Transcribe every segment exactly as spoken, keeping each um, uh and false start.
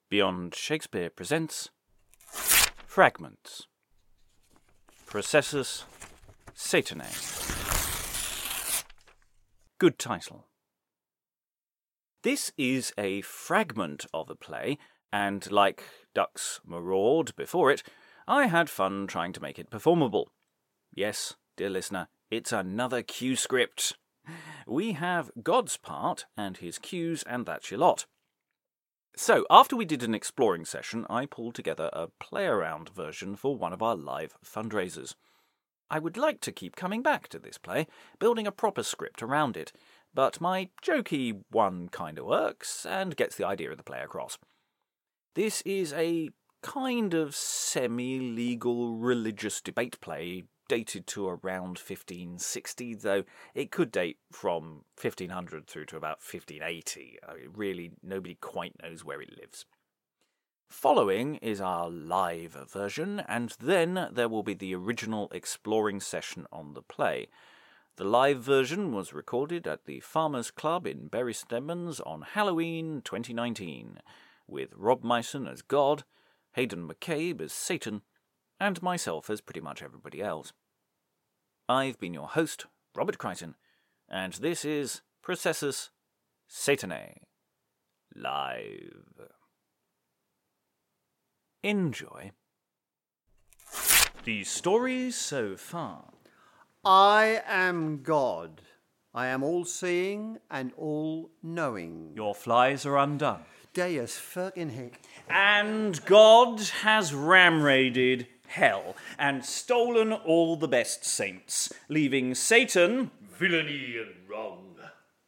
Beyond Shakespeare presents Fragments. Processus Satanae. Good title. This is a fragment of a play, and like Ducks Maraud before it, I had fun trying to make it performable. Yes, dear listener, it's another cue script. We have God's part and his cues, and that's your lot. So, after we did an exploring session, I pulled together a play-around version for one of our live fundraisers. I would like to keep coming back to this play, building a proper script around it, but my jokey one kinda works and gets the idea of the play across. This is a kind of semi-legal religious debate play dated to around fifteen sixty, though it could date from fifteen hundred through to about fifteen eighty. I mean, really, nobody quite knows where it lives. Following is our live version, and then there will be the original exploring session on the play. The live version was recorded at the Farmers Club in Bury St Edmunds on Halloween twenty nineteen, with Rob Myson as God, Hayden McCabe as Satan, and myself as pretty much everybody else. I've been your host, Robert Crichton, and this is Processus Satanae, live. Enjoy. The story so far. I am God. I am all-seeing and all-knowing. Your flies are undone. Deus fucking heck. And God has ram-raided hell and stolen all the best saints, leaving Satan, villainy and wrong,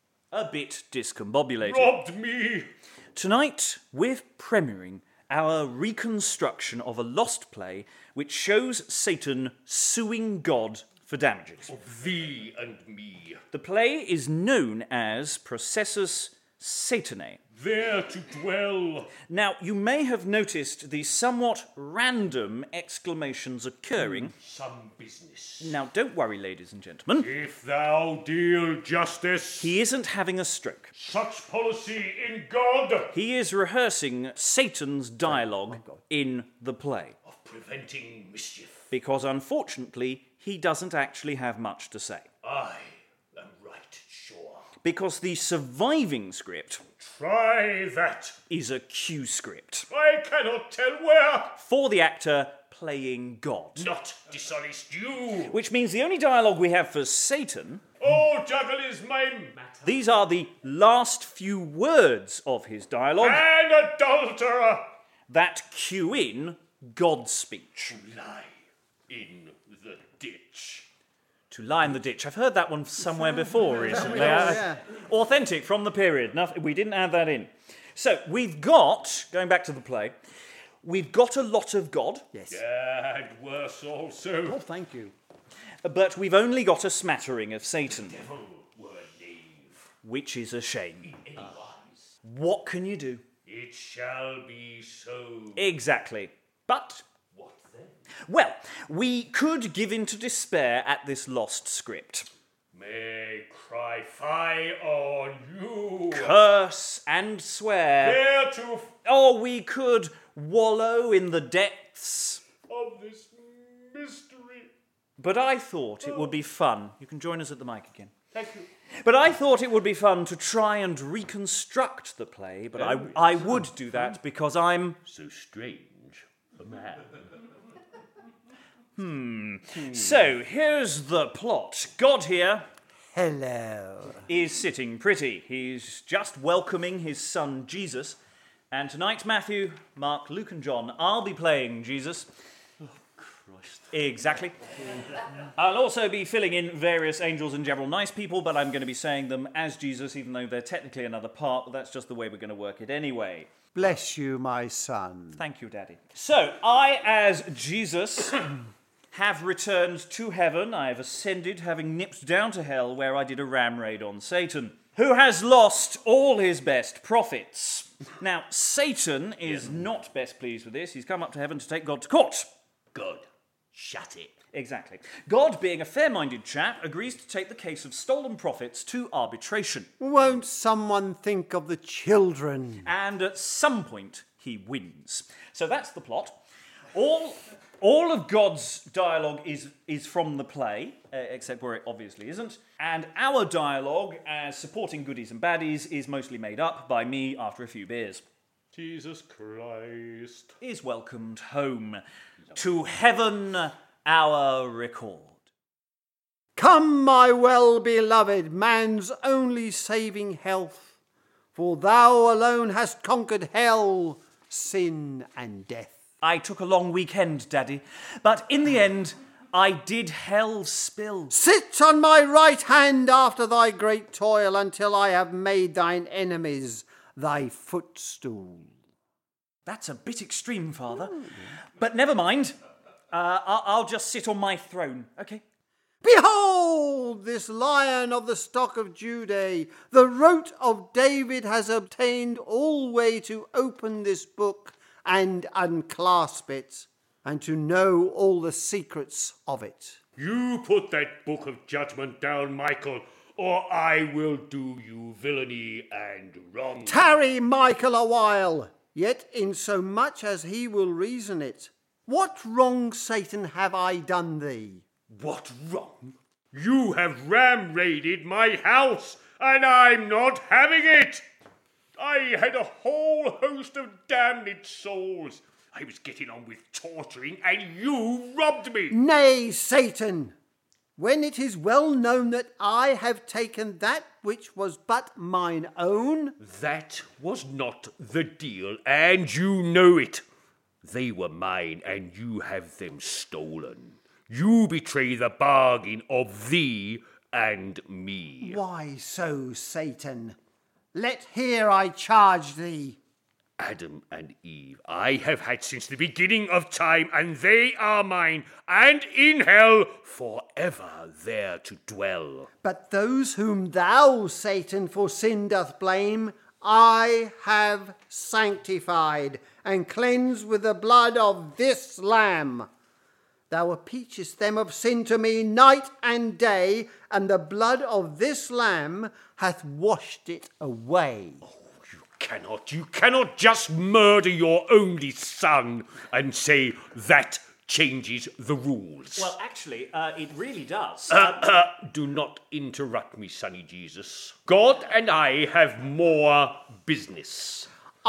a bit discombobulated. Robbed me! Tonight, we're premiering our reconstruction of a lost play which shows Satan suing God for damages. Of thee and me. The play is known as Processus Satanae. There to dwell. Now, you may have noticed the somewhat random exclamations occurring. Some business. Now, don't worry, ladies and gentlemen. If thou deal justice. He isn't having a stroke. Such policy in God. He is rehearsing Satan's dialogue oh in the play. Of preventing mischief. Because, unfortunately, he doesn't actually have much to say. I am right sure. Because the surviving script... Try that. ...is a cue script. I cannot tell where. For the actor playing God. Not dishonest you. Which means the only dialogue we have for Satan... Oh, juggle is my matter. These are the last few words of his dialogue. An adulterer. That cue in God's speech. To lie in the ditch. To lie in the ditch. I've heard that one somewhere before recently. Yeah. Authentic from the period. Nothing, we didn't add that in. So, we've got, going back to the play, we've got a lot of God. Yes. And worse also. Oh, thank you. But we've only got a smattering of Satan. Devil were knave. Which is a shame. In any wise. What can you do? It shall be so. Exactly. But... What then? Well, we could give in to despair at this lost script. May cry fie on you. Curse and swear. Dare to f- Or we could wallow in the depths. of this mystery. But I thought it would be fun. You can join us at the mic again. Thank you. But I thought it would be fun to try and reconstruct the play, but I, Oh, I would do that because I'm... So strange a man. Hmm. So, here's the plot. God here Hello. is sitting pretty. He's just welcoming his son Jesus. And tonight, Matthew, Mark, Luke and John, I'll be playing Jesus. Oh, Christ. Exactly. I'll also be filling in various angels and general nice people, but I'm going to be saying them as Jesus, even though they're technically another part, but that's just the way we're going to work it anyway. Bless you, my son. Thank you, Daddy. So, I, as Jesus, have returned to heaven. I have ascended, having nipped down to hell, where I did a ram raid on Satan, who has lost all his best prophets. Now, Satan is not best pleased with this. He's come up to heaven to take God to court. God, shut it. Exactly. God, being a fair-minded chap, agrees to take the case of stolen prophets to arbitration. Won't someone think of the children? And at some point, he wins. So that's the plot. All all of God's dialogue is is from the play, uh, except where it obviously isn't. And our dialogue, as supporting goodies and baddies, is mostly made up by me after a few beers. Jesus Christ. Is welcomed home to heaven our record. Come, my well-beloved, man's only saving health, for thou alone hast conquered hell, sin and death. I took a long weekend, Daddy, but in the end, I did hell spill. Sit on my right hand after thy great toil until I have made thine enemies thy footstool. That's a bit extreme, Father. But never mind. Uh, I'll, I'll just sit on my throne, okay? Behold, this lion of the stock of Judah, the root of David, has obtained all way to open this book and unclasp it, and to know all the secrets of it. You put that book of judgment down, Michael, or I will do you villainy and wrong. Tarry, Michael, a while, yet in so much as he will reason it. What wrong, Satan, have I done thee? What wrong? You have ram-raided my house, and I'm not having it. I had a whole host of damned souls. I was getting on with torturing, and you robbed me. Nay, Satan, when it is well known that I have taken that which was but mine own. That was not the deal, and you know it. They were mine, and you have them stolen. You betray the bargain of thee and me. Why so, Satan? Let here I charge thee. Adam and Eve I have had since the beginning of time, and they are mine, and in hell forever there to dwell. But those whom thou, Satan, for sin doth blame, I have sanctified and cleansed with the blood of this Lamb. Thou appeachest them of sin to me night and day, and the blood of this Lamb hath washed it away. Oh, you cannot, you cannot just murder your only son and say that changes the rules. Well, actually, uh, it really does. Uh, uh, do not interrupt me, Sonny Jesus. God and I have more business.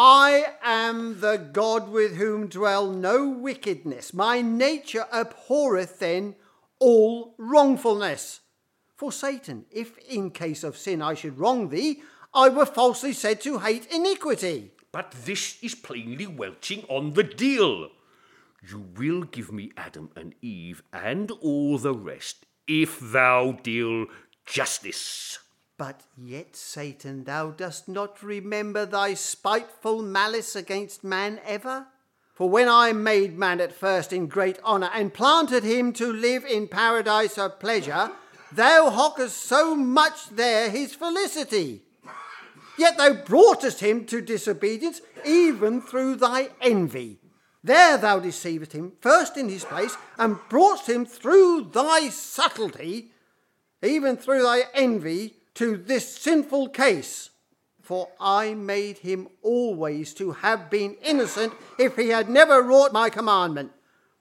I am the God with whom dwell no wickedness. My nature abhorreth then all wrongfulness. For Satan, if in case of sin I should wrong thee, I were falsely said to hate iniquity. But this is plainly welching on the deal. You will give me Adam and Eve and all the rest if thou deal justice. But yet, Satan, thou dost not remember thy spiteful malice against man ever? For when I made man at first in great honour, and planted him to live in paradise of pleasure, thou hockest so much there his felicity. Yet thou broughtest him to disobedience, even through thy envy. There thou deceivest him, first in his place, and broughtest him through thy subtlety, even through thy envy, to this sinful case. For I made him always to have been innocent if he had never wrought my commandment.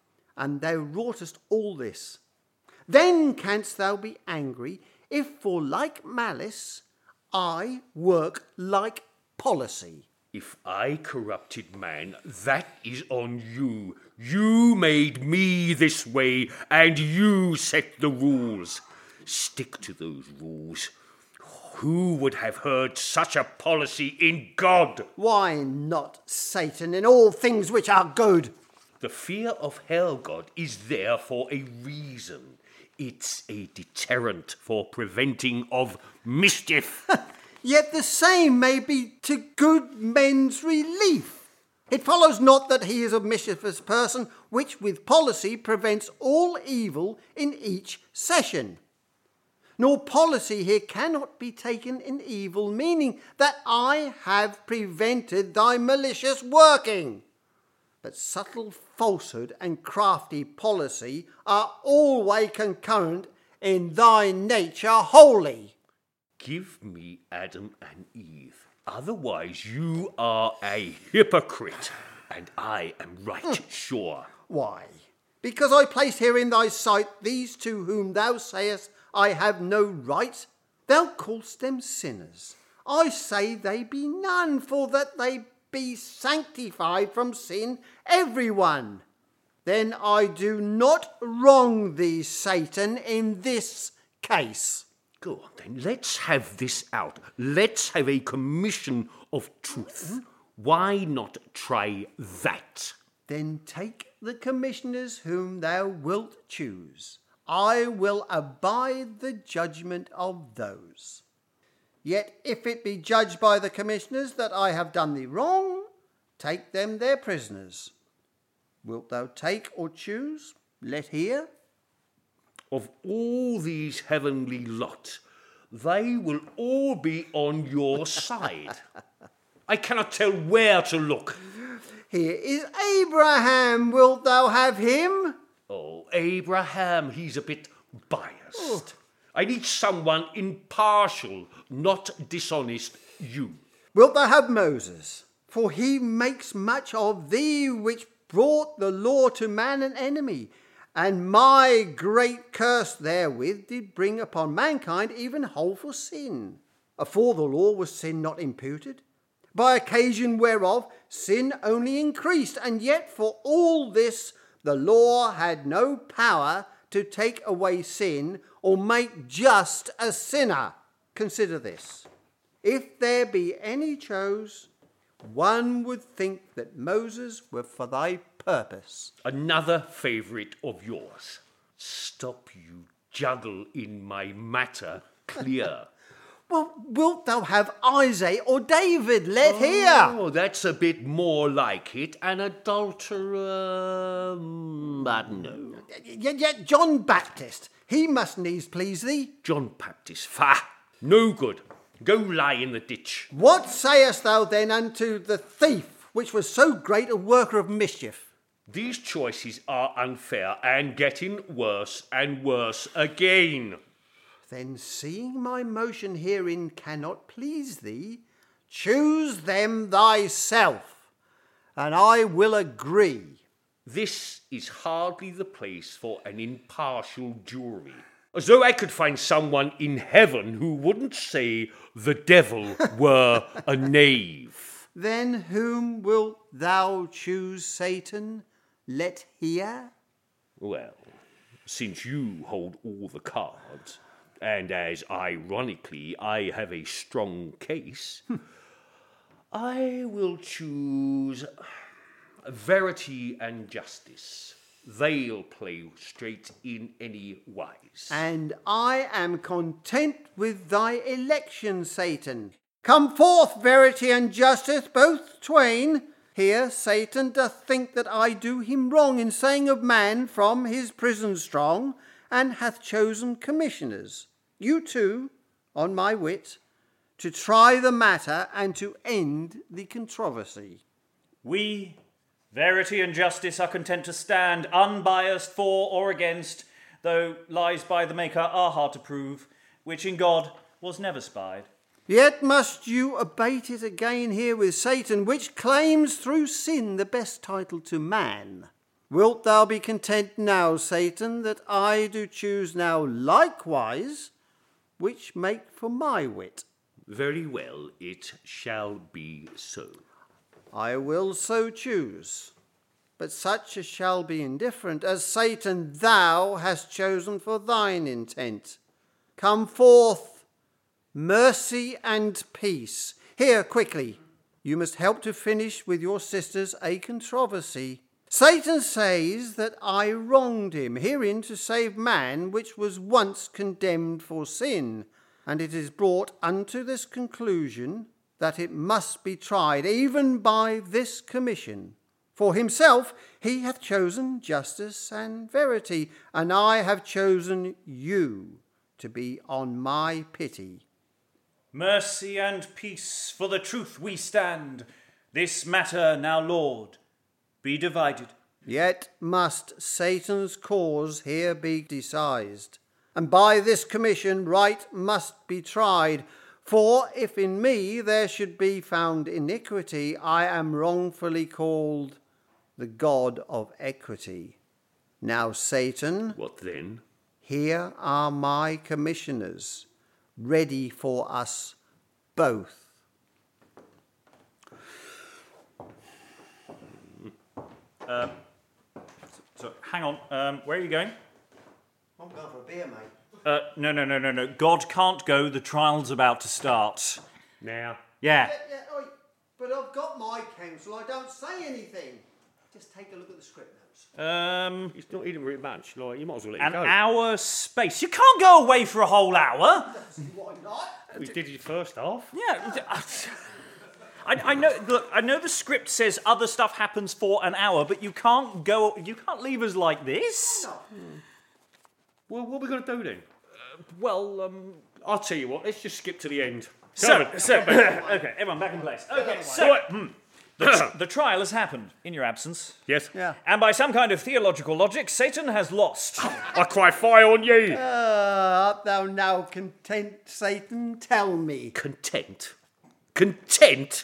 And thou wroughtest all this. Then canst thou be angry if for like malice I work like policy. If I corrupted man, that is on you. You made me this way, and you set the rules. Stick to those rules. Who would have heard such a policy in God? Why not, Satan, in all things which are good? The fear of hell, God, is there for a reason. It's a deterrent for preventing of mischief. Yet the same may be to good men's relief. It follows not that he is a mischievous person, which with policy prevents all evil in each session. Nor policy here cannot be taken in evil, meaning that I have prevented thy malicious working. But subtle falsehood and crafty policy are always concurrent in thy nature wholly. Give me Adam and Eve. Otherwise you are a hypocrite, and I am right sure. Why? Because I placed here in thy sight these two whom thou sayest I have no right? Thou callest them sinners. I say they be none, for that they be sanctified from sin, every one. Then I do not wrong thee, Satan, in this case. Go on then, let's have this out. Let's have a commission of truth. Why not try that? Then take the commissioners whom thou wilt choose. I will abide the judgment of those. Yet if it be judged by the commissioners that I have done thee wrong, take them their prisoners. Wilt thou take or choose? Let hear. Of all these heavenly lot, they will all be on your side. I cannot tell where to look. Here is Abraham. Wilt thou have him? Oh, Abraham, he's a bit biased. Oh. I need someone impartial, not dishonest you. Wilt thou have Moses? For he makes much of thee, which brought the law to man an enemy, and my great curse therewith did bring upon mankind even wholeful sin. Afore the law was sin not imputed, by occasion whereof sin only increased, and yet for all this the law had no power to take away sin or make just a sinner. Consider this. If there be any chose, one would think that Moses were for thy purpose. Another favourite of yours. Stop you juggle in my matter clear. Well, wilt thou have Isaac or David? Let oh, hear. Oh, that's a bit more like it. An adulterer, but no. Yet, yet John Baptist, he must needs please thee. John Baptist, fa, no good. Go lie in the ditch. What sayest thou then unto the thief, which was so great a worker of mischief? These choices are unfair and getting worse and worse again. Then, seeing my motion herein cannot please thee, choose them thyself, and I will agree. This is hardly the place for an impartial jury. As though I could find someone in heaven who wouldn't say the devil were a knave. Then whom wilt thou choose, Satan? Let hear. Well, since you hold all the cards, and as ironically I have a strong case, I will choose verity and justice. They'll play straight in any wise. And I am content with thy election, Satan. Come forth, verity and justice, both twain. Here Satan doth think that I do him wrong in saying of man from his prison strong, and hath chosen commissioners, you two, on my wit, to try the matter and to end the controversy. We, verity and justice, are content to stand unbiased for or against, though lies by the Maker are hard to prove, which in God was never spied. Yet must you abate it again here with Satan, which claims through sin the best title to man. Wilt thou be content now, Satan, that I do choose now likewise, which make for my wit? Very well, it shall be so. I will so choose, but such as shall be indifferent, as Satan thou hast chosen for thine intent. Come forth, mercy and peace. Here, quickly, you must help to finish with your sisters a controversy. Satan says that I wronged him herein to save man, which was once condemned for sin, and it is brought unto this conclusion that it must be tried even by this commission. For himself he hath chosen justice and verity, and I have chosen you to be on my pity. Mercy and peace, for the truth we stand. This matter now, Lord, be divided. Yet must Satan's cause here be decised, and by this commission right must be tried, For if in me there should be found iniquity, I am wrongfully called the God of equity. Now, Satan, What then? here are my commissioners, ready for us both. Um, so, hang on. Um, where are you going? I'm going for a beer, mate. Uh, no, no, no, no, no. God can't go. The trial's about to start. Now. Yeah. Yeah, yeah, oi, but I've got my counsel. I don't say anything. Just take a look at the script notes. Um, It's not eating very much. Like, you might as well let an it go. hour space. You can't go away for a whole hour. Why not? We did your first half. Yeah. I, I know. Look, I know the script says other stuff happens for an hour, but you can't go. You can't leave us like this. No. Well, what are we going to do then? Well, um. I'll tell you what, let's just skip to the end. So, Come so on, come back. okay, everyone back in place. Okay, so Right. hmm, the, the trial has happened in your absence, Yes? Yeah. and by some kind of theological logic, Satan has lost. I cry fire on you. Uh, art thou now content, Satan? Tell me. Content? Content?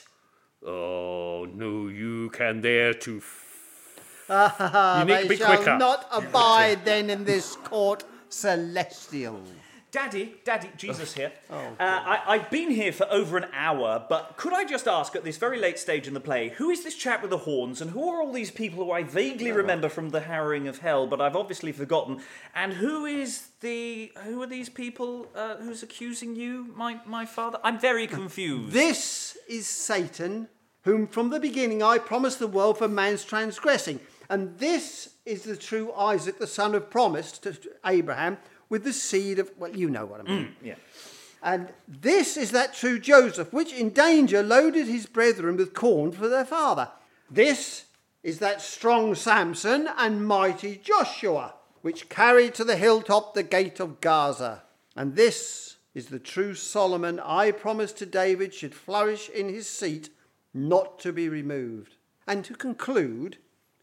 Oh, no, you can dare to... F- Ah, You need to they be shall quicker. not abide then in this court celestial. Daddy, Daddy, Jesus here. uh, I, I've been here for over an hour, but could I just ask, at this very late stage in the play, who is this chap with the horns, and who are all these people who I vaguely remember from the harrowing of hell, but I've obviously forgotten? And who is the... who are these people uh, who's accusing you, my, my father? I'm very confused. This is Satan, whom from the beginning I promised the world for man's transgressing. And this is the true Isaac, the son of promise to Abraham, with the seed of, well, you know what I mean. Mm, yeah. And this is that true Joseph, which in danger loaded his brethren with corn for their father. This is that strong Samson and mighty Joshua, which carried to the hilltop the gate of Gaza. And this is the true Solomon I promised to David should flourish in his seat, not to be removed. And to conclude,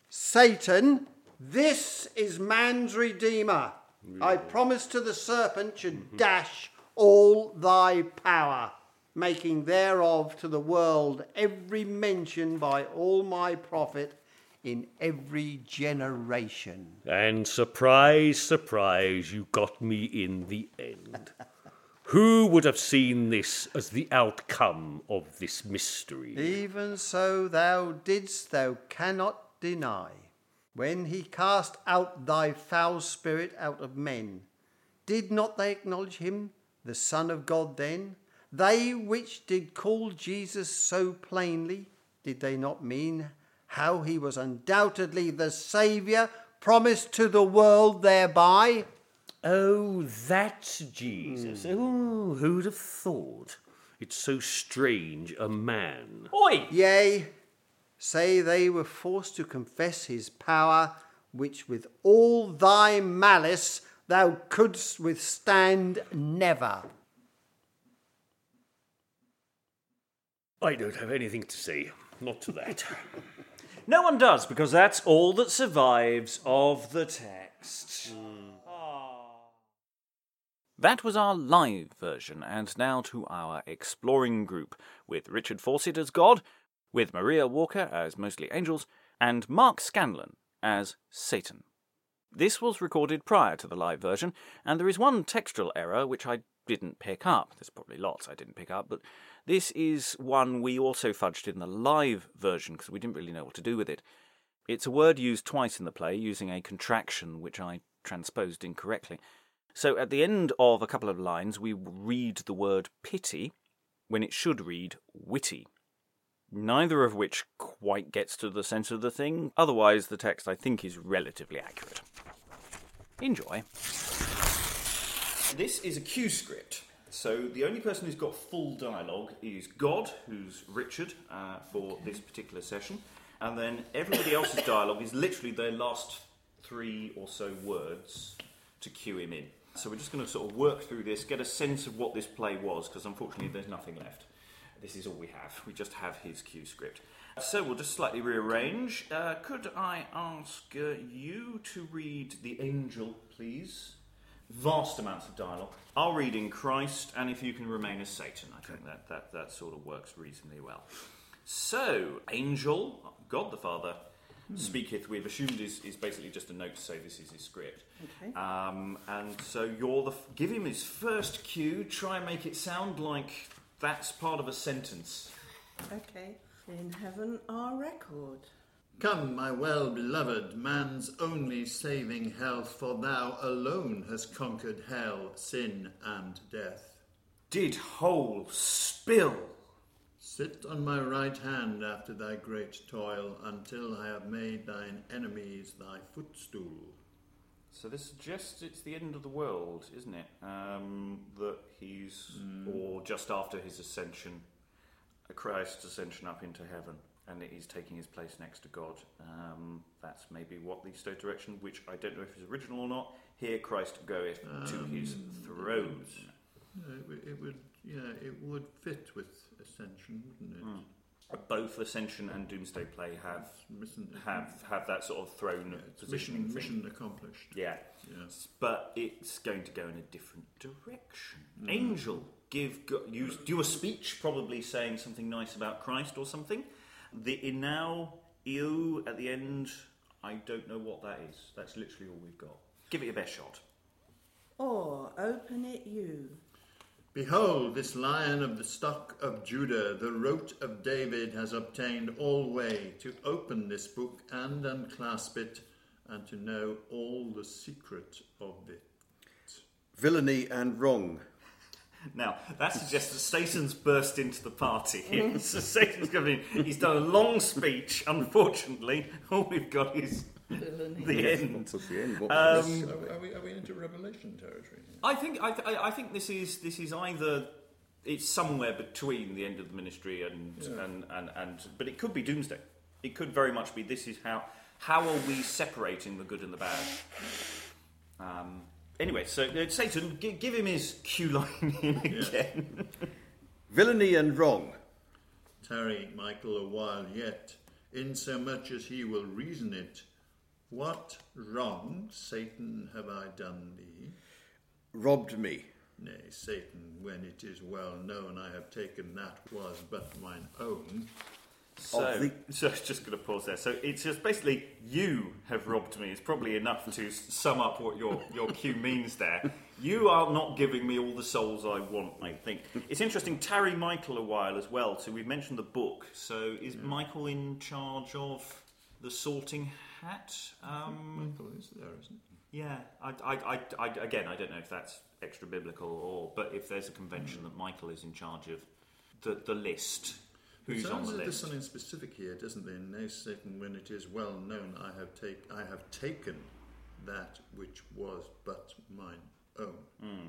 Satan, this is man's redeemer. I promised to the serpent should dash all thy power, making thereof to the world every mention by all my prophet in every generation. And surprise, surprise, you got me in the end. Who would have seen this as the outcome of this mystery? Even so thou didst, thou cannot deny. When he cast out thy foul spirit out of men, did not they acknowledge him, the Son of God then? They which did call Jesus so plainly, did they not mean how he was undoubtedly the Saviour promised to the world thereby? Oh, that's Jesus. Oh, who'd have thought? It's so strange, a man. Oi! Yea, say they were forced to confess his power, which with all thy malice thou couldst withstand never. I don't have anything to say. Not to that. No one does, because that's all that survives of the text. That was our live version, and now to our exploring group, with Richard Fawcett as God, with Maria Walker as Mostly Angels, and Mark Scanlon as Satan. This was recorded prior to the live version, and there is one textual error which I didn't pick up. There's probably lots I didn't pick up, but this is one we also fudged in the live version because we didn't really know what to do with it. It's a word used twice in the play, using a contraction which I transposed incorrectly. So at the end of a couple of lines, we read the word pity when it should read witty. Neither of which quite gets to the sense of the thing. Otherwise, the text, I think, is relatively accurate. Enjoy. This is a cue script. So the only person who's got full dialogue is God, who's Richard, uh, for this particular session. And then everybody else's dialogue is literally their last three or so words to cue him in. So we're just going to sort of work through this, get a sense of what this play was, because unfortunately there's nothing left. This is all we have. We just have his cue script. So we'll just slightly rearrange. Uh, could I ask uh, you to read The Angel, please? vast amounts of dialogue. I'll read in Christ, and if you can remain as Satan, I think that, that, that sort of works reasonably well. So, angel, God the Father, hmm. speaketh, we've assumed is, is basically just a note to say this is his script. Okay. Um, and so you're the... Give him his first cue, try and make it sound like that's part of a sentence. Okay. In heaven our record. Come, my well-beloved, man's only saving health, for thou alone hast conquered hell, sin, and death. Did whole spill. Sit on my right hand after thy great toil, until I have made thine enemies thy footstool. So this suggests it's the end of the world, isn't it? Um, that he's, mm. or just after his ascension, Christ's ascension up into heaven, and that he's taking his place next to God. Um, that's maybe what the Stoic direction, which I don't know if is original or not. Here Christ goeth um, to his throne. It would, it would, yeah, it would fit with ascension, wouldn't it? Mm. Both Ascension and Doomsday Play have mission, have have that sort of throne yeah, positioning. Mission, mission accomplished. Yeah. yeah, but it's going to go in a different direction. Mm. Angel, give go, use do a speech, probably saying something nice about Christ or something. The inau eu at the end, I don't know what that is. That's literally all we've got. Give it your best shot. Or open it you. Behold, this lion of the stock of Judah, the rote of David, has obtained all way to open this book and unclasp it, and to know all the secret of it. Villainy and wrong. Now, that suggests that Satan's burst into the party here. So Satan's coming in. He's done a long speech. Unfortunately, all we've got is Villainy. the end. What's the end? What Um, was- Are we, are we, are we into Revelation territory? I think I, th- I think this is this is either it's somewhere between the end of the ministry and Yeah. and, and, and but it could be Doomsday. It could very much be this is how how are we separating the good and the bad. Um, anyway, so uh, Satan, g- give him his cue line in again. Villainy and wrong. Tarry, Michael, a while yet, insomuch as he will reason it. What wrong, Satan, have I done thee? Robbed me. Nay, Satan, when it is well known I have taken that was but mine own. So, Of the- so just going to pause there. So it's just basically you have robbed me. It's probably enough to s- sum up what your, your cue means there. You are not giving me all the souls I want, I think. It's interesting, tarry Michael a while as well. So we've mentioned the book. So is Yeah. Michael in charge of the sorting hat? Um, Michael is there, isn't he? yeah, I, I, I, I, again, I don't know if that's extra biblical or, but if there's a convention that Michael is in charge of the, the list, who's It on sounds the like there's list. something specific here, doesn't there? Nay, Satan, when it is well known I have take I have taken that which was but mine own. Mm.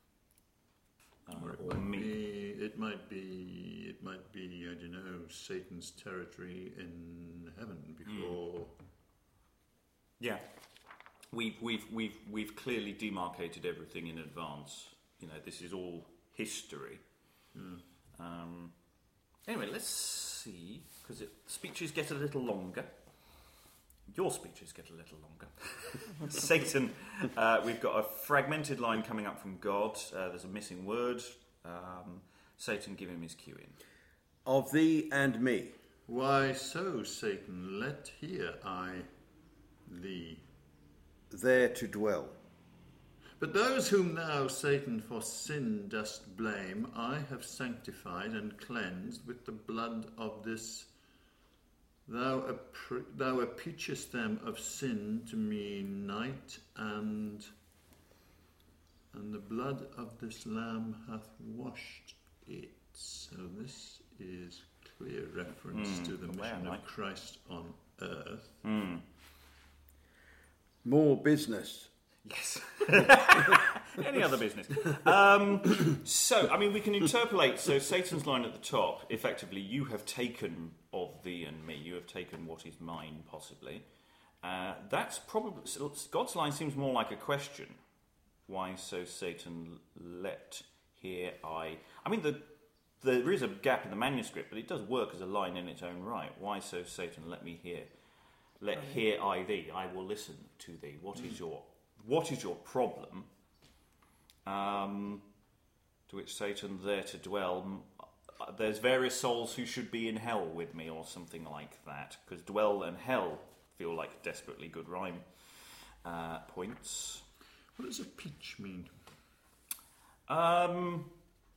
Or it Uh, or might me. be it might be it might be, I don't know, Satan's territory in heaven before Yeah, we've we've we've we've clearly demarcated everything in advance. You know, this is all history. Yeah. Um, anyway, let's see, because speeches get a little longer. Your speeches get a little longer. Satan, uh, we've got a fragmented line coming up from God. Uh, there's a missing word. Um, Satan, give him his cue in. Of thee and me. Why so, Satan, let hear I thee. There to dwell. But those whom thou, Satan, for sin dost blame, I have sanctified and cleansed with the blood of this. Thou, appre- thou appeachest them of sin to me night, and and the blood of this lamb hath washed it. So this is clear reference Mm, to the wow, mission Mike. of Christ on earth. Mm. More business. Yes. Any other business? Um, so, I mean, we can interpolate. So, Satan's line at the top, effectively, you have taken of thee and me. You have taken what is mine, possibly. Uh, that's probably... So God's line seems more like a question. Why so, Satan, let hear I... I mean, the, there is a gap in the manuscript, but it does work as a line in its own right. Why so, Satan, let me hear... Let hear I thee. I will listen to thee. What is your... What is your problem? Um, to which Satan, there to dwell. m- uh, There's various souls who should be in hell with me, or something like that. Because dwell and hell feel like desperately good rhyme uh, points. What does a peach mean? Um,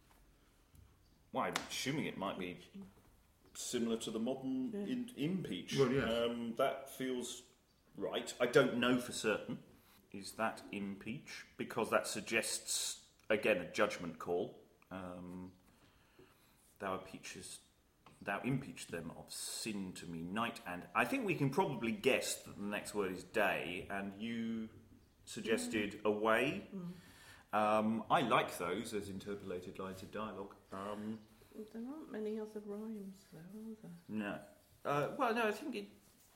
well, I'm assuming it might be similar to the modern in, impeach. Well, yes. Um, that feels right. I don't know for certain. Is that impeach? Because that suggests, again, a judgment call. Um, thou impeaches, thou impeach them of sin to me night and... I think we can probably guess that the next word is day, and you suggested away. Um, I like those as interpolated lines of dialogue. Um, There aren't many other rhymes, though, are there? no. Uh, well, no, I think it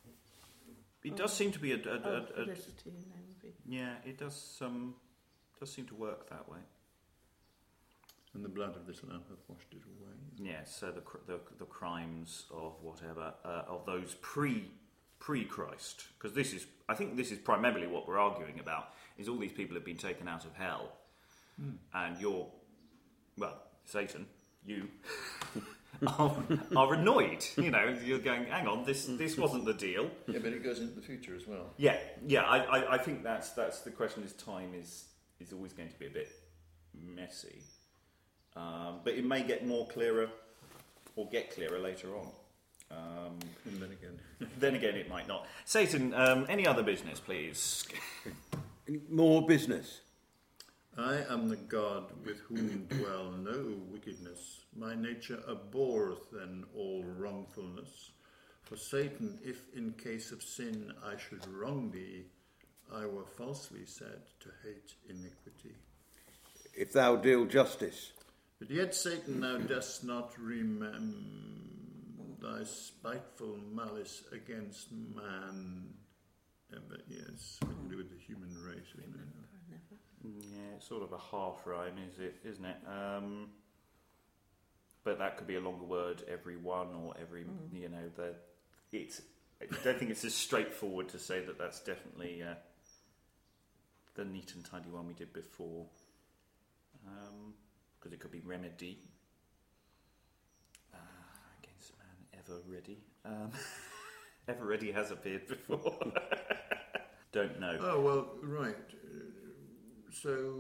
it does seem to be a... a, a, Oh, a, felicity and envy. yeah, it does, um, does seem to work that way. And the blood of this lamb hath washed it away. Yeah, so the cr- the, the crimes of whatever, uh, of those pre... pre-Christ, because this is, I think this is primarily what we're arguing about, is all these people have been taken out of hell, and you're, well, Satan, you are, are annoyed. You know, you're going, hang on, this this wasn't the deal. Yeah, but it goes into the future as well. Yeah, yeah, I, I, I think that's that's the question. Is time is is always going to be a bit messy, um, but it may get more clearer, or get clearer later on. Um, And then again, then again, it might not. Satan, um, any other business, please? More business. I am the God with whom dwell no wickedness. My nature abhorreth then all wrongfulness. For Satan, if in case of sin I should wrong thee, I were falsely said to hate iniquity. If thou deal justice. But yet, Satan, thou dost not remember thy spiteful malice against man. Yeah, but yes, something to do with the human race, isn't it? Yeah, it's sort of a half rhyme, is it? Isn't it? Um, but that could be a longer word. Every one or every, you know, the. It's. I don't think it's as straightforward to say that that's definitely uh, the neat and tidy one we did before, because um, it could be remedy. Uh, against man ever ready. Um, ever ready has appeared before. Don't know. Oh, well, right. So,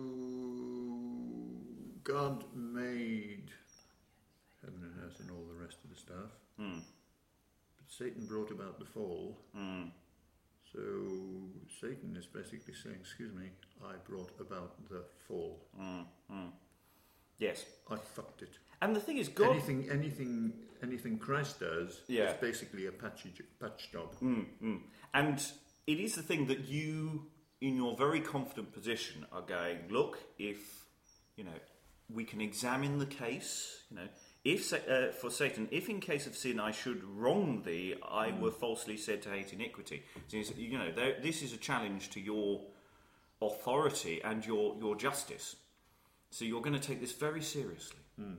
God made heaven and earth and all the rest of the stuff. Mm. But Satan brought about the fall. Mm. So, Satan is basically saying, excuse me, I brought about the fall. Mm. Mm. Yes. I fucked it. And the thing is, God... Anything, anything, anything Christ does Yeah. is basically a patchy, patch job. Mm, mm. And it is the thing that you, in your very confident position, are going, look, if, you know, we can examine the case, you know, if uh, for Satan, if in case of sin I should wrong thee, I were falsely said to hate iniquity. So, you know, there, this is a challenge to your authority and your, your justice. So you're going to take this very seriously. Mm.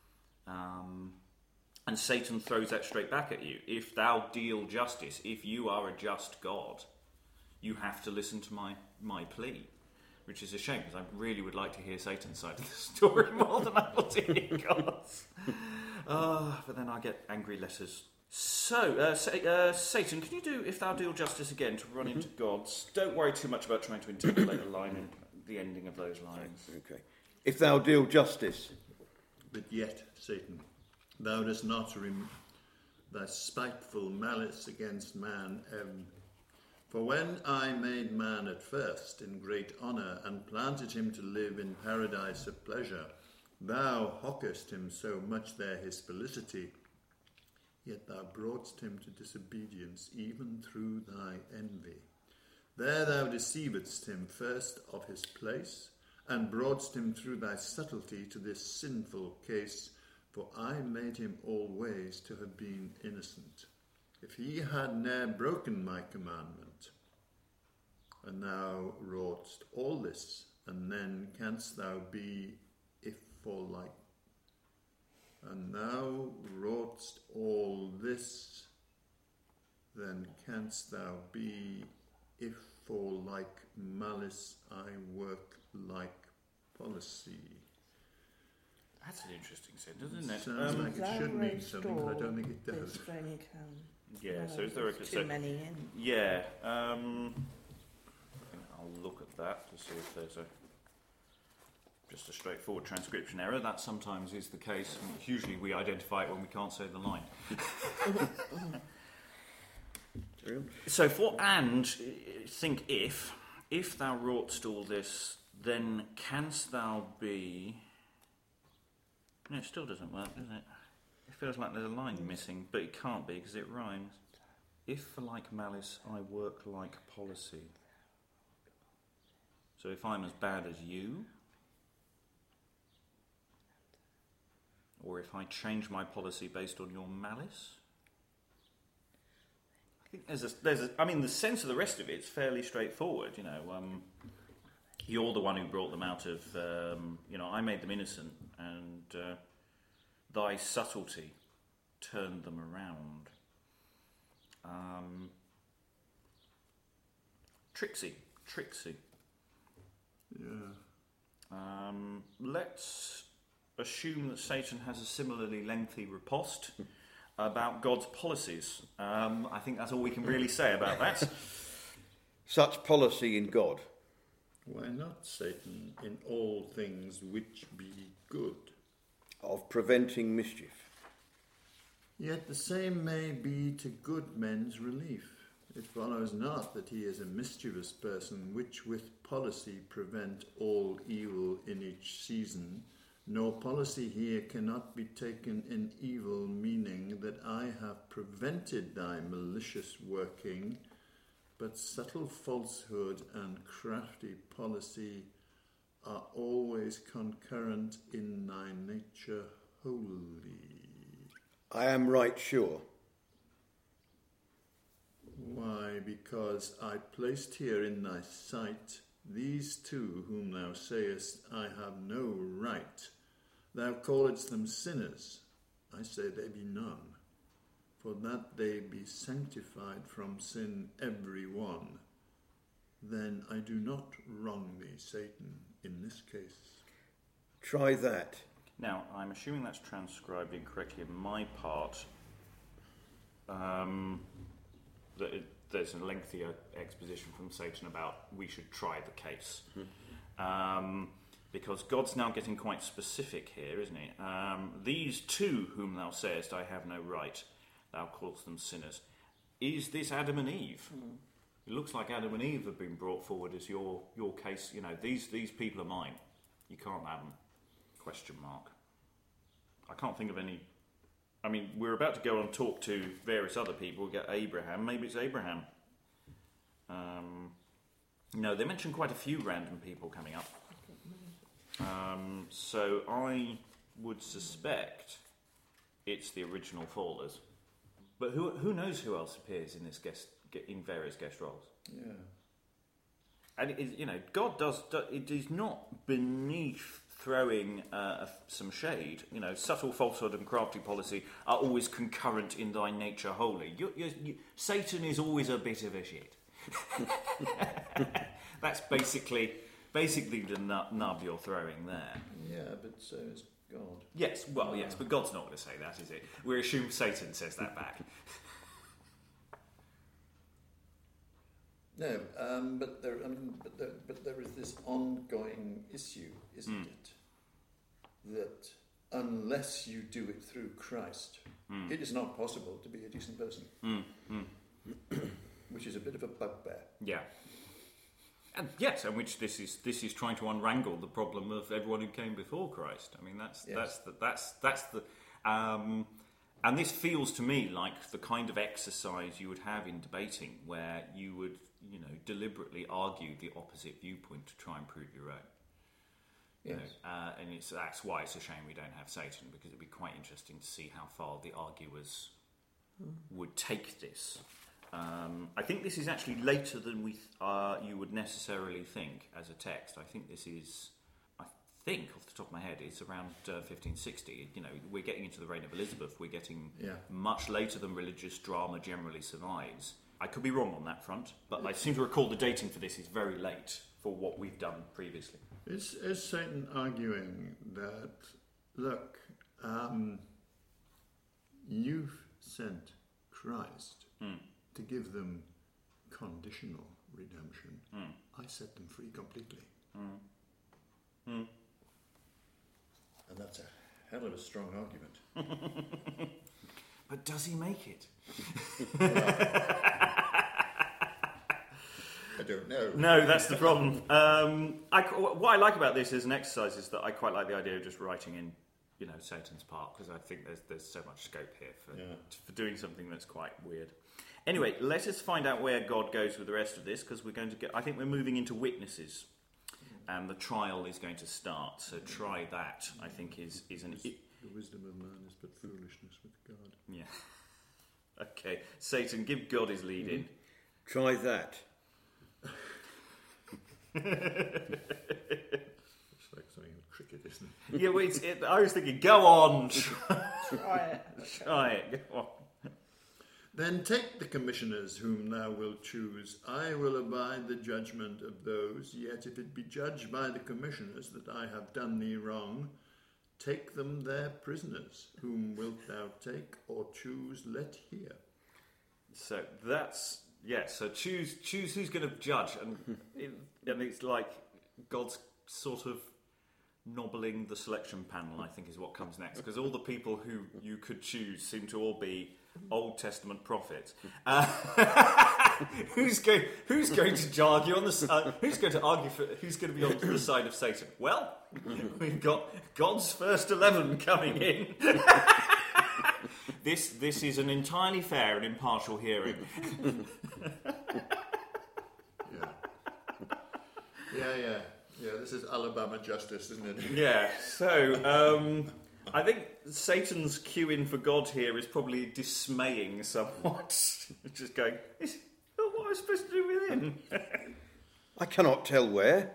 Um, and Satan throws that straight back at you. If thou deal justice, if you are a just God, you have to listen to my, my plea. Which is a shame, because I really would like to hear Satan's side of the story more than I will to hear God's. Uh, but then I get angry letters. So, uh, sa- uh, Satan, can you do if thou deal justice again to run into God's? Don't worry too much about trying to interpolate a line in the ending of those lines. Okay. If thou deal justice. But yet, Satan, thou dost not rem- thy spiteful malice against man. Um, for when I made man at first in great honour, and planted him to live in paradise of pleasure, thou hockest him so much there his felicity, yet thou broughtst him to disobedience even through thy envy. There thou deceivedst him first of his place, and broughtst him through thy subtlety to this sinful case, for I made him always to have been innocent. If he had ne'er broken my commandment, and thou wroughtst all this, and then canst thou be, if for like, and thou wroughtst all this, then canst thou be, if for like malice I work like policy. That's an interesting sentence, isn't it? Sounds Um, like it should mean something, but I don't think it This does. training can. yeah, No, so is there a... there's So, too many in. yeah, um, I think I'll look at that to see if there's a... just a straightforward transcription error. That sometimes is the case. Usually we identify it when we can't say the line. So for and, think if, if thou wroughtst all this, then canst thou be... No, it still doesn't work, does it? It feels like there's a line missing, but it can't be because it rhymes. If for like malice I work like policy. So if I'm as bad as you, or if I change my policy based on your malice. I think there's a, there's a, I mean, the sense of the rest of it's fairly straightforward, you know. Um, you're the one who brought them out of, um, you know, I made them innocent, and uh, thy subtlety turned them around. Um, tricksy, tricksy. Yeah. Um, let's assume that Satan has a similarly lengthy riposte about God's policies. Um, I think that's all we can really say about that. Such policy in God. Why not, Satan, in all things which be good? Of preventing mischief. Yet the same may be to good men's relief. It follows not that he is a mischievous person, which with policy prevent all evil in each season, nor policy here cannot be taken in evil, meaning that I have prevented thy malicious working, but subtle falsehood and crafty policy are always concurrent in thy nature wholly. I am right sure. Why, because I placed here in thy sight these two whom thou sayest I have no right. Thou calledst them sinners. I say they be none, for that they be sanctified from sin every one. Then I do not wrong thee, Satan, in this case. Try that. Now, I'm assuming that's transcribed incorrectly in my part. Um, that it, there's a lengthier exposition from Satan about we should try the case. Hmm. Um, because God's now getting quite specific here, isn't he? Um, these two whom thou sayest I have no right, thou callest them sinners. Is this Adam and Eve? Mm. It looks like Adam and Eve have been brought forward as your your case. You know, these these people are mine. You can't have them. Question mark. I can't think of any. I mean, we're about to go and talk to various other people. We get Abraham. Maybe it's Abraham. Um, no, they mention quite a few random people coming up. Um, so I would suspect it's the original Fallers. But who who knows who else appears in this guest in various guest roles? Yeah. And it is, you know, God does. It is not beneath throwing uh, some shade. You know, subtle falsehood and crafty policy are always concurrent in thy nature wholly. You, you, you, Satan is always a bit of a shit. That's basically basically the nub, nub you're throwing there. Yeah, but so is God. Yes, well, yes, but God's not going to say that, is it? We assume Satan says that back. No, um, but there, I mean, but there, but there is this ongoing issue, isn't Mm. it? That unless you do it through Christ, Mm. it is not possible to be a decent person. Mm. Mm. Which is a bit of a bugbear. Yeah. And yes, and which this is this is trying to unwrangle the problem of everyone who came before Christ. I mean, that's Yes. that's the, that's that's the, um, and this feels to me like the kind of exercise you would have in debating, where you would, you know, deliberately argue the opposite viewpoint to try and prove your own. You Yes. know, uh, and it's that's why it's a shame we don't have Satan, because it'd be quite interesting to see how far the arguers mm. would take this. Um, I think this is actually later than we th- uh, you would necessarily think as a text. I think this is, I think off the top of my head, it's around uh, fifteen sixty. You know, we're getting into the reign of Elizabeth. We're getting Yeah. much later than religious drama generally survives. I could be wrong on that front, but I seem to recall the dating for this is very late for what we've done previously. Is, is Satan arguing that, look, um, you've sent Christ Mm. to give them conditional redemption. Mm. I set them free completely. Mm. Mm. And that's a hell of a strong argument. But does he make it? I don't know. No, that's the problem. Um, I, what I like about this as an exercise is that I quite like the idea of just writing in, you know, Satan's part, because I think there's there's so much scope here for Yeah. for doing something that's quite weird. Anyway, let us find out where God goes with the rest of this, because we're going to get. I think we're moving into witnesses, and the trial is going to start. So try that. I think is is an. The wisdom of man is but foolishness with God. Yeah. Okay, Satan, give God his lead in. Try that. It's like something in cricket, isn't it? Yeah, well, it's, it, I was thinking, go on, Try it. try it, go on. Then take the commissioners whom thou wilt choose. I will abide the judgment of those. Yet if it be judged by the commissioners that I have done thee wrong, take them their prisoners. Whom wilt thou take or choose? Let hear. So that's yeah. So choose choose who's going to judge, and it, and it's like God's sort of nobbling the selection panel. I think is what comes next, because all the people who you could choose seem to all be Old Testament prophets. Uh, who's going who's going to argue on the uh, who's going to argue for who's going to be on the side of Satan? Well, we've got God's first eleven coming in. This this is an entirely fair and impartial hearing. Yeah. Yeah, yeah. Yeah, this is Alabama justice, isn't it? Yeah. So um, I think Satan's queue in for God here is probably dismaying somewhat. Just going, is, oh, what am I supposed to do with him? I cannot tell where.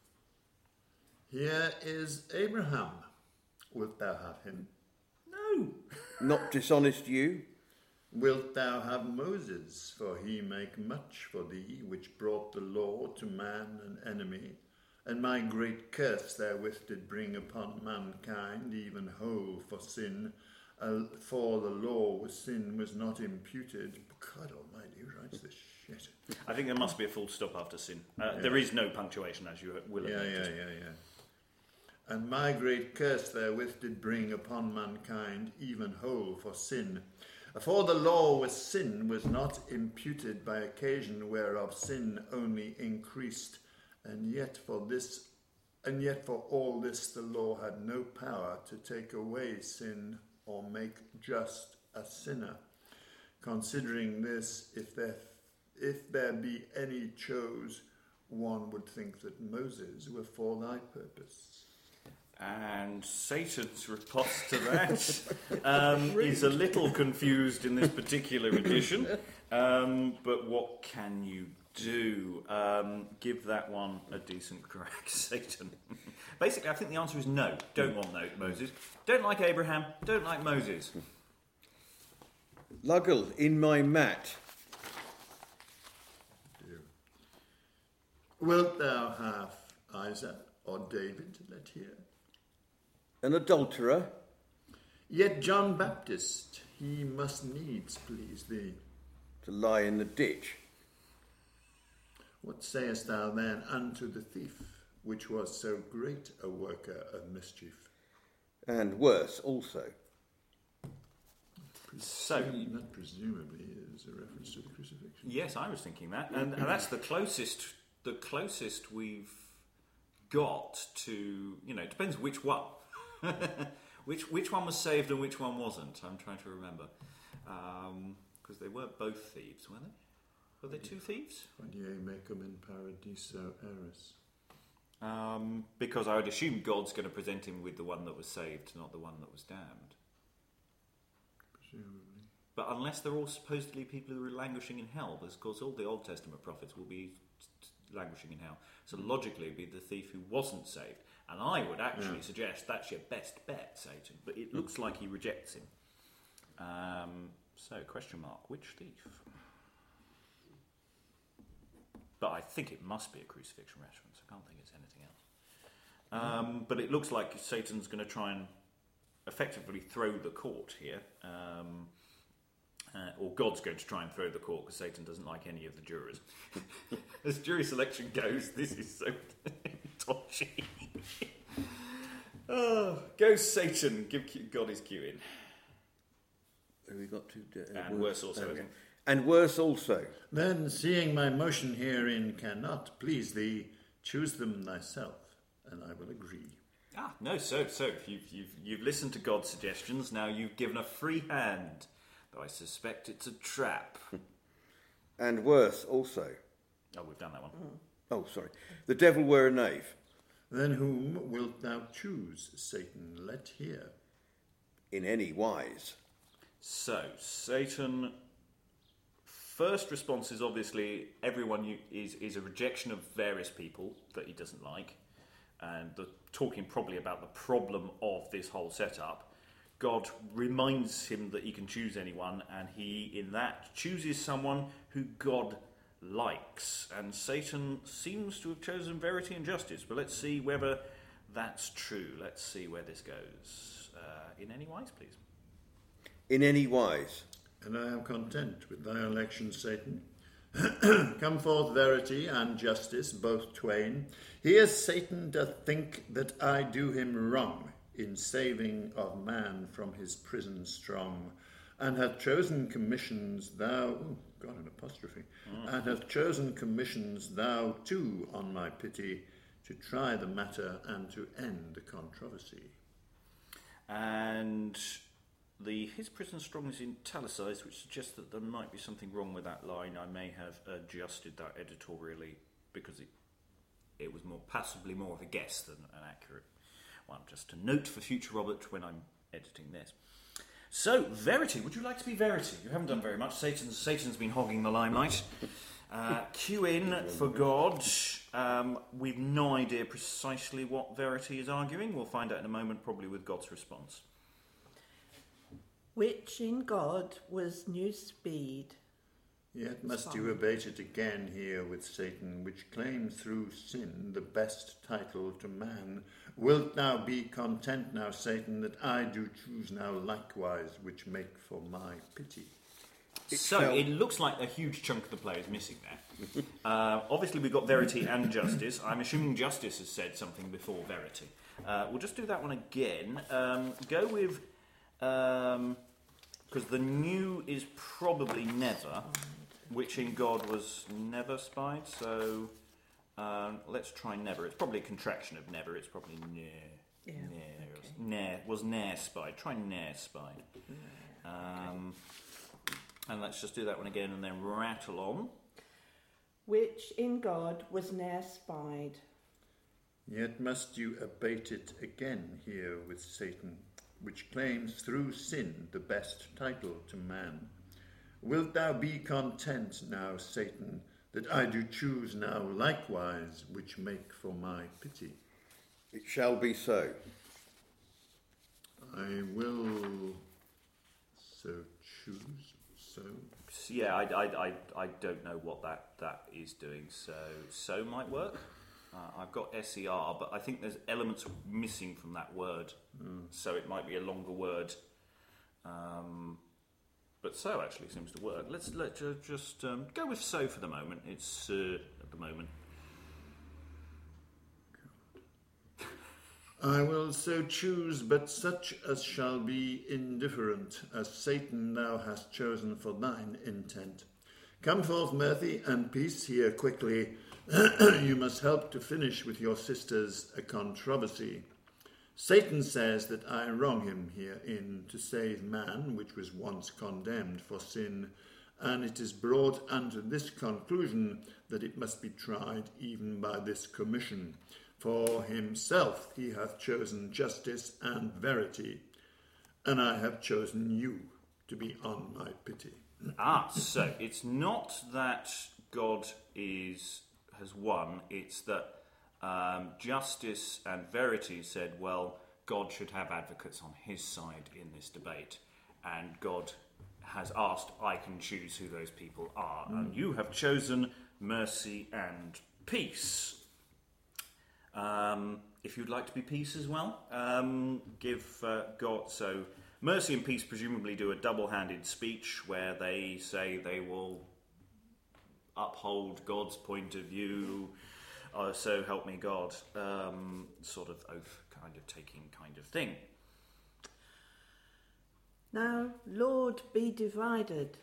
Here is Abraham. Wilt thou have him? No. Not dishonest you. Wilt thou have Moses? For he make much for thee, which brought the law to man an enemy. And my great curse therewith did bring upon mankind, even whole for sin. Uh, for the law with sin was not imputed. God almighty, who writes this shit? I think there must be a full stop after sin. Uh, Yeah. There is no punctuation, as you will have Yeah, yeah, noticed. yeah, yeah. And my great curse therewith did bring upon mankind, even whole for sin. For the law with sin was not imputed, by occasion whereof sin only increased. And yet for this, and yet for all this the law had no power to take away sin or make just a sinner. Considering this, if there, if there be any chose, one would think that Moses were for thy purpose. And Satan's riposte to that um, is a little confused in this particular edition. Um, but what can you do? Um, give that one a decent crack, Satan. Basically, I think the answer is no. Don't want no Moses. Don't like Abraham. Don't like Moses. Luggle in my mat. Wilt thou have Isaac or David? Let hear. An adulterer. Yet John Baptist, he must needs please thee. To lie in the ditch. What sayest thou then unto the thief, which was so great a worker of mischief? And worse also. So, That presumably is a reference to the crucifixion. yes, I was thinking that, and, and that's the closest. The closest we've got to, you know, it depends which one. which which one was saved and which one wasn't. I'm trying to remember, because um, they weren't both thieves, were they? Were they two thieves? Quae mecum in paradiso eris. Um, because I would assume God's going to present him with the one that was saved, not the one that was damned. Presumably. But unless they're all supposedly people who are languishing in hell, because of course all the Old Testament prophets will be languishing in hell. So logically it'd be the thief who wasn't saved. And I would actually Yeah. suggest that's your best bet, Satan. But it looks like he rejects him. Um, so, question mark, which thief? but I think it must be a crucifixion reference. I can't think it's anything else. Um, but it looks like Satan's going to try and effectively throw the court here. Um, uh, or God's going to try and throw the court because Satan doesn't like any of the jurors. As jury selection goes, this is so dodgy. Oh, go Satan, give Q- God his cue in. Where have we got to? Uh, And worse also, okay. isn't it? And worse also. Then, seeing my motion herein cannot please thee, choose them thyself, and I will agree. Ah, no, so, so, you've, you've, you've listened to God's suggestions, now you've given a free hand, though I suspect it's a trap. And worse also. Oh, we've done that one. Oh, sorry. The devil were a knave. Then whom wilt thou choose, Satan? Let hear. In any wise. So, Satan, first response is obviously everyone you, is, is a rejection of various people that he doesn't like, and the, talking probably about the problem of this whole setup. God reminds him that he can choose anyone, and he, in that, chooses someone who God likes. And Satan seems to have chosen verity and justice, but let's see whether that's true. Let's see where this goes. Uh, in any wise, please. In any wise. And I am content with thy election, Satan. Come forth verity and justice, both twain. Here Satan doth think that I do him wrong in saving of man from his prison strong, and hath chosen commissions thou... Oh, got an apostrophe. Mm. And hath chosen commissions thou too on my pity, to try the matter and to end the controversy. And the his prison strong is italicized, which suggests that there might be something wrong with that line. I may have adjusted that editorially because it it was more passably more of a guess than an accurate one. Just a note for future Robert when I'm editing this. So, Verity, would you like to be Verity? You haven't done very much. Satan's Satan's been hogging the limelight. Uh, cue in for God. Um, we've no idea precisely what Verity is arguing. We'll find out in a moment, probably with God's response. Which in God was new speed. Yet must you abate it again here with Satan, which claims through sin the best title to man. Wilt thou be content now, Satan, that I do choose now likewise, which make for my pity? It so, shall- it looks like a huge chunk of the play is missing there. uh, obviously, we've got Verity and Justice. I'm assuming Justice has said something before Verity. Uh, we'll just do that one again. Um, go with... Um, because the new is probably never, which in God was never spied, so um, let's try never. It's probably a contraction of never, it's probably ne'er. Yeah, Ne'er, okay. ne'er, was ne'er spied. Try ne'er spied. Um, and let's just do that one again and then rattle on. Which in God was ne'er spied. Yet must you abate it again here with Satan, which claims through sin the best title to man. Wilt thou be content now, Satan, that I do choose now likewise, which make for my pity? It shall be so. I will so choose, so... So, yeah, I, I, I, I don't know what that, that is doing, so so might work. Uh, I've got S E R, but I think there's elements missing from that word, mm. so it might be a longer word. Um, but so actually seems to work. Let's let uh, just um, go with so for the moment. It's uh, at the moment. I will so choose, but such as shall be indifferent, as Satan thou hast chosen for thine intent. Come forth, mirthy, and peace here quickly. You must help to finish with your sisters a controversy. Satan says that I wrong him herein to save man, which was once condemned for sin, and it is brought unto this conclusion that it must be tried even by this commission. For himself he hath chosen justice and verity, and I have chosen you to be on my pity. Ah, so it's not that God is has won, it's that um, justice and verity said, well, God should have advocates on his side in this debate, and God has asked, I can choose who those people are, mm. and you have chosen mercy, and peace. Um, if you'd like to be peace as well, um, give uh, God... So, mercy and peace presumably do a double-handed speech where they say they will uphold God's point of view, uh, so help me God, um, sort of oath kind of taking kind of thing. Now, Lord, be divided.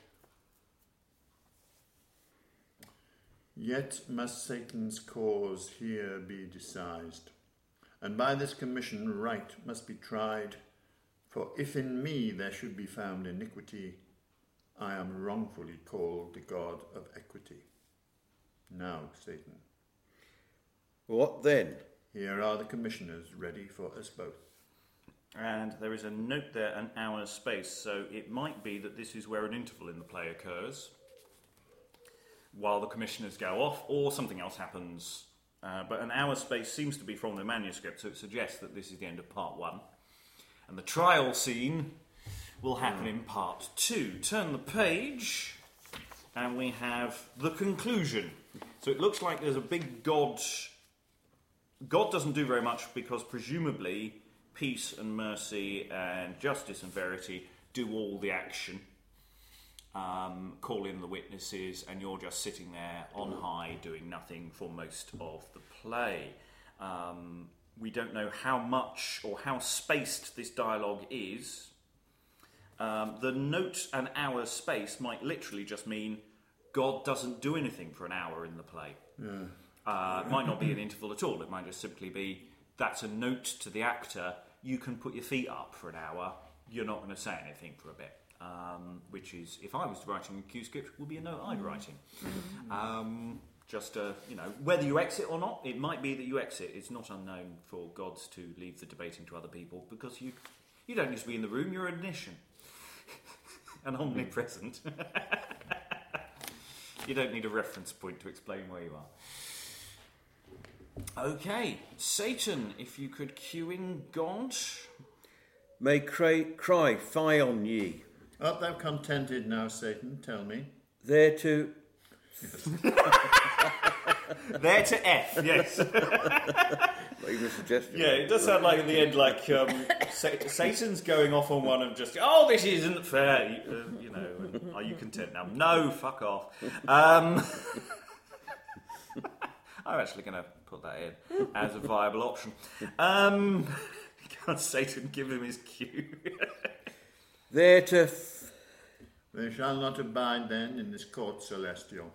Yet must Satan's cause here be decised, and by this commission right must be tried. For if in me there should be found iniquity, I am wrongfully called the God of equity. Now, Satan, What then? here are the commissioners ready for us both. And there is a note there, an hour's space, so it might be that this is where an interval in the play occurs, while the commissioners go off, or something else happens. Uh, but an hour's space seems to be from the manuscript, so it suggests that this is the end of part one. And the trial scene will happen in part two. Turn the page, and we have the conclusion. So it looks like there's a big God. God doesn't do very much because presumably peace and mercy and justice and verity do all the action. Um, call in the witnesses, and you're just sitting there on high doing nothing for most of the play. Um, we don't know how much or how spaced this dialogue is. Um, the note an hour's space might literally just mean God doesn't do anything for an hour in the play. Yeah. Uh, it might not be an interval at all. It might just simply be that's a note to the actor. You can put your feet up for an hour. You're not going to say anything for a bit. Um, which is, if I was writing a Q script, would be a note I'd writing. Um, just, uh, you know, whether you exit or not, it might be that you exit. It's not unknown for gods to leave the debating to other people because you you don't need to be in the room, you're omniscient and omnipresent. You don't need a reference point to explain where you are. Okay, Satan, if you could cue in God. May cry, cry fie on ye. Art thou contented now, Satan? Tell me. There to... There to F, yes. Not even a suggestion. Yeah, it does sound like at the end, like um, Sa- Satan's going off on one of just, oh, this isn't fair. You, uh, you know, and, are you content now? No, fuck off. Um, I'm actually going to put that in as a viable option. Um, can't Satan give him his cue? There to... F- They shall not abide then in this court celestial.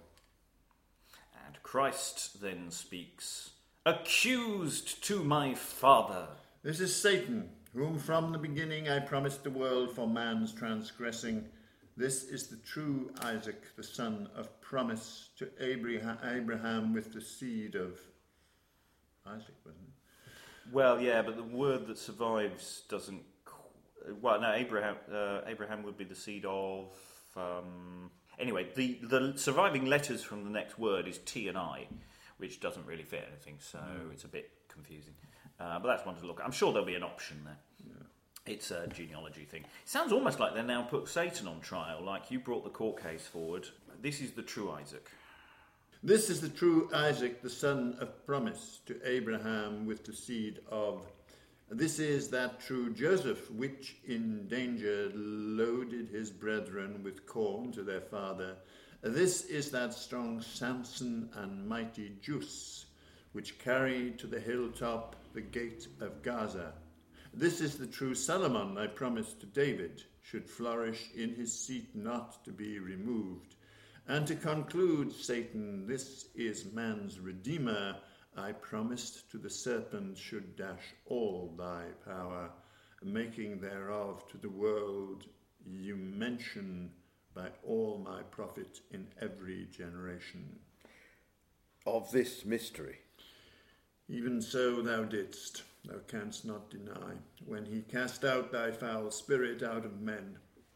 And Christ then speaks, accused to my Father. This is Satan, whom from the beginning I promised the world for man's transgressing. This is the true Isaac, the son of promise to Abraham, Abraham with the seed of Isaac, wasn't it? Well, yeah, but the word that survives doesn't... Well, no, Abraham uh, Abraham would be the seed of... Um, anyway, the, the surviving letters from the next word is T and I, which doesn't really fit anything, so mm. it's a bit confusing. Uh, but that's one to look at. I'm sure there'll be an option there. Yeah. It's a genealogy thing. It sounds almost like they now put Satan on trial, like you brought the court case forward. This is the true Isaac. This is the true Isaac, the son of promise to Abraham with the seed of... This is that true Joseph, which in danger loaded his brethren with corn to their father. This is that strong Samson and mighty Jus, which carried to the hilltop the gate of Gaza. This is the true Solomon I promised to David, should flourish in his seat not to be removed. And to conclude, Satan, this is man's Redeemer, I promised to the serpent should dash all thy power, making thereof to the world you mention by all my profit in every generation. Of this mystery. Even so thou didst, thou canst not deny, when he cast out thy foul spirit out of men.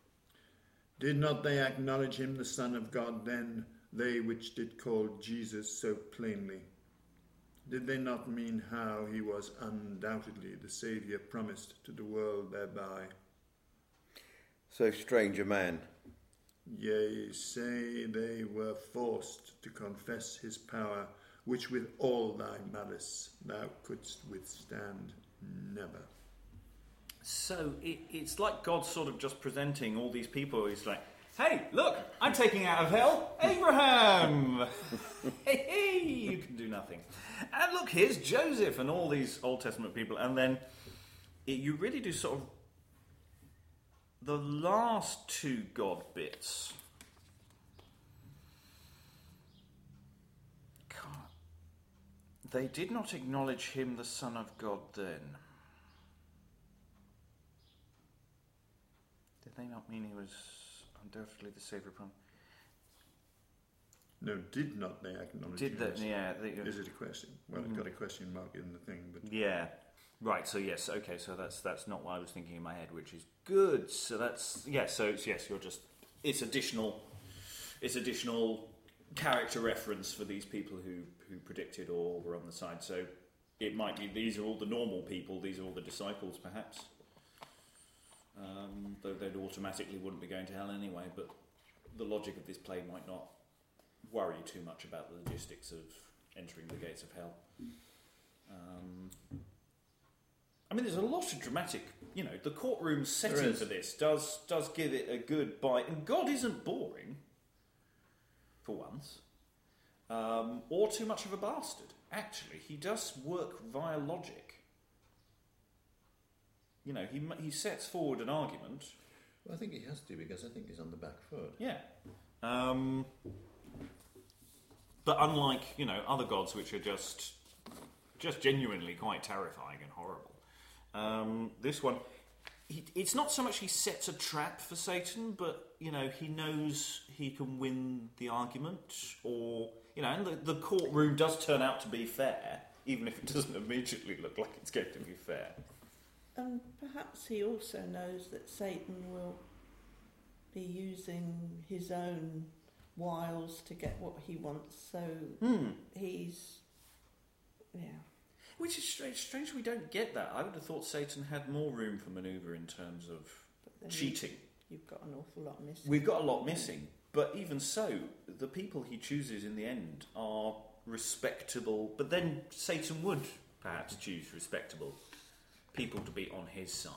Did not they acknowledge him the Son of God then, they which did call Jesus so plainly? Did they not mean how he was undoubtedly the Saviour promised to the world thereby? So strange a man, Yea, say they were forced to confess his power, which with all thy malice thou couldst withstand never. So it, it's like God sort of just presenting all these people. He's like, hey, look, I'm taking out of hell Abraham. Hey, hey, you can do nothing. And look, here's Joseph and all these Old Testament people. And then it, you really do sort of the last two God bits. God. They did not acknowledge him the Son of God then. Did they not mean he was undoubtedly the Saviour of promise? No, did not they acknowledge Did him that? as- Yeah. They, Is it a question? Well, it's got a question mark in the thing, but Yeah. Right. So yes. Okay. So that's that's not what I was thinking in my head, which is good. So that's yeah. So it's, yes, you're just it's additional. It's additional character reference for these people who who predicted or were on the side. So it might be these are all the normal people. These are all the disciples, perhaps. Um, though they'd automatically wouldn't be going to hell anyway. But the logic of this play might not worry you too much about the logistics of entering the gates of hell. Um, I mean, there's a lot of dramatic, you know, the courtroom setting is. for this does does give it a good bite. And God isn't boring, for once, um, or too much of a bastard. Actually, he does work via logic. You know, he he sets forward an argument. well, I think he has to because I think he's on the back foot. Yeah. Um, but unlike, you know, other gods which are just just genuinely quite terrifying and horrible, um, this one, he, it's not so much he sets a trap for Satan, but, you know, he knows he can win the argument, or, you know, and the, the courtroom does turn out to be fair, even if it doesn't immediately look like it's going to be fair. And perhaps he also knows that Satan will be using his own wiles to get what he wants, so Hmm. he's, yeah. Which is strange. Strange we don't get that. I would have thought Satan had more room for manoeuvre in terms of But then cheating. You've got an awful lot missing. We've got a lot missing, but even so, the people he chooses in the end are respectable. But then Satan would perhaps choose respectable people to be on his side.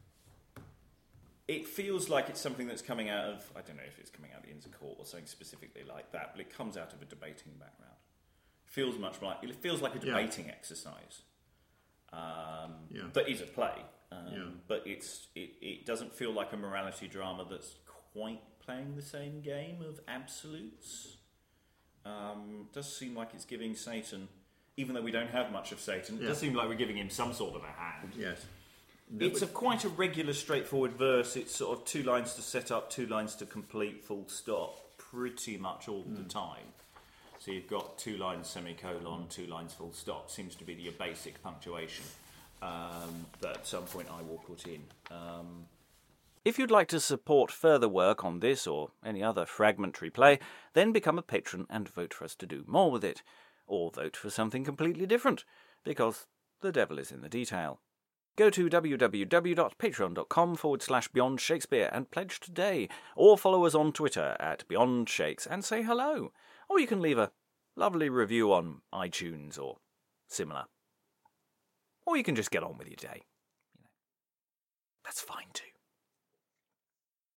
It feels like it's something that's coming out of, I don't know if it's coming out of the Inns of Court or something specifically like that, but it comes out of a debating background. It feels much like it feels like a Yeah. debating exercise. Um, Yeah. That is a play, um, Yeah. but it's it, it doesn't feel like a morality drama that's quite playing the same game of absolutes. Um, does seem like it's giving Satan, even though we don't have much of Satan, it Yeah. does seem like we're giving him some sort of a hand. Yes. It's a quite a regular, straightforward verse. It's sort of two lines to set up, two lines to complete, full stop, pretty much all the time. So you've got two lines semicolon, two lines full stop. Seems to be your basic punctuation um, that at some point I will put in. Um, if you'd like to support further work on this or any other fragmentary play, then become a patron and vote for us to do more with it. Or vote for something completely different, because the devil is in the detail. Go to www.patreon.com forward slash Beyond Shakespeare and pledge today, or follow us on Twitter at Beyond Shakes and say hello. Or you can leave a lovely review on iTunes or similar. Or you can just get on with your day. You know, that's fine too.